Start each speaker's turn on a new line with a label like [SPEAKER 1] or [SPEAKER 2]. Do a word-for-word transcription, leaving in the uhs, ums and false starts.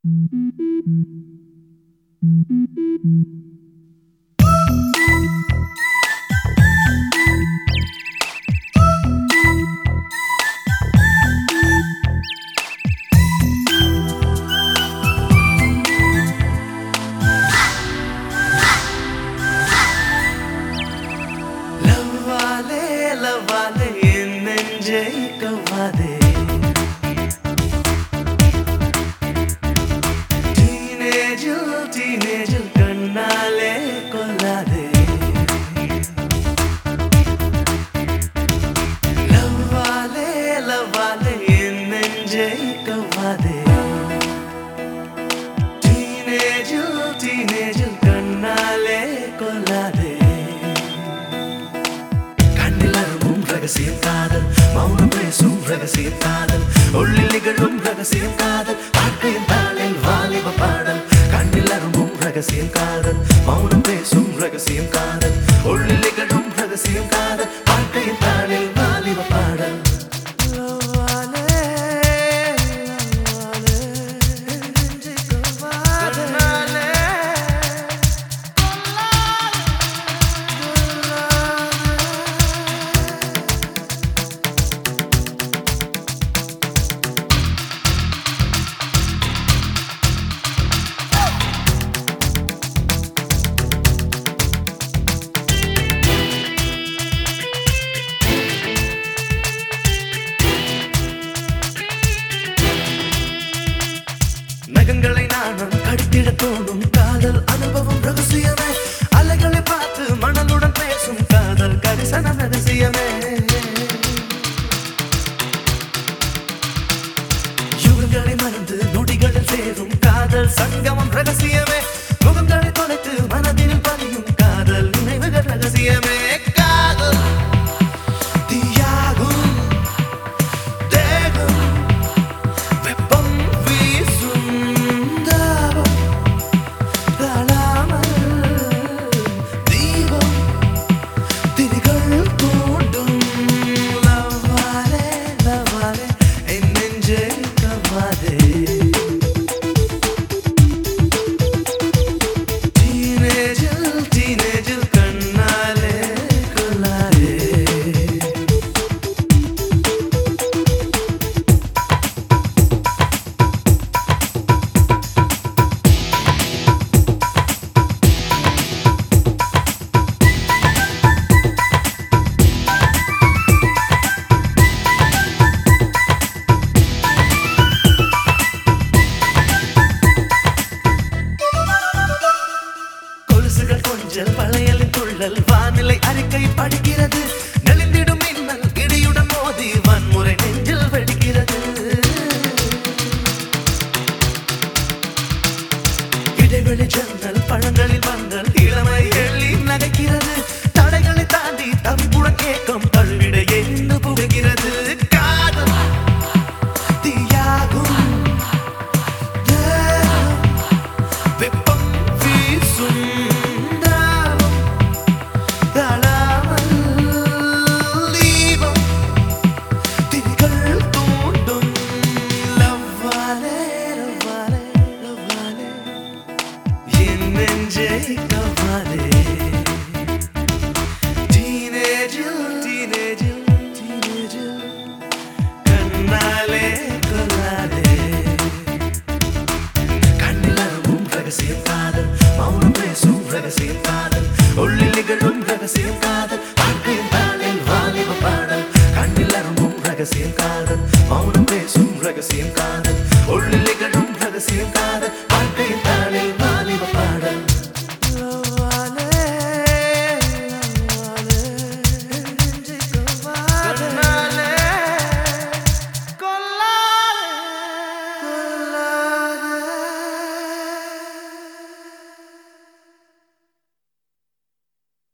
[SPEAKER 1] ரகசியம் காதல் மௌனம் பேசும் ரகசியம் காதல் உள்ளில் நிகழும் ரகசியம் காதல் வாழ்க்கையின் தாளில் வாலிப பாடல் கண்ணில் அரும்பும் ரகசியம் காதல் மௌனம் பேசும் ரகசியம் காதல் உள்ளில் நிகழும் ரகசியம் காதல் வாழ்க்கையின் தாளில் வாலிப பாடல் நகங்களை நானும் கடித்திட தோணும் காதல் அனுபவம் ரகசியமே அலைகளை பார்த்து மணலுடன் பேசும் காதல் கரிசனம் ரகசியமே யுகங்களை மறந்து நொடிகளில் சேரும் காதல் சங்கமம் ரகசியமே முகங்களை தொலைத்து மனதில் பதியும் காதல் நினைவுகள் ரகசியமே காதல் பழையலின் துள்ளல் வானிலை அறிக்கை படிக்கிறது நெளிந்திடும் மின்னல் இடியுடன் மோதி வன்முறை நெஞ்சில் வெடிக்கிறது இடைவெளி ஜன்னல் பழங்களில் வந்தல் இளமை எள்ளி நகைக்கிறது தடைகளை தாண்டி தவிப்புடன் கேட்கும் தழுவிட என்று புகைகிறது காதல் தீயாகும் வெப்பம் வீசும் ரகசியம் காதல் மௌனம் பேசும் ரகசியம் காதல் உள்ளில் நிகழும் ரகசியம் காதல் வாழ்க்கையின் தாளில் வாலிப பாடல் கண்ணில் அரும்பும் ரகசியம் காதல் மௌனம் பேசும் ரகசியம் காதல் உள்ளில் நிகழும் ரகசியம்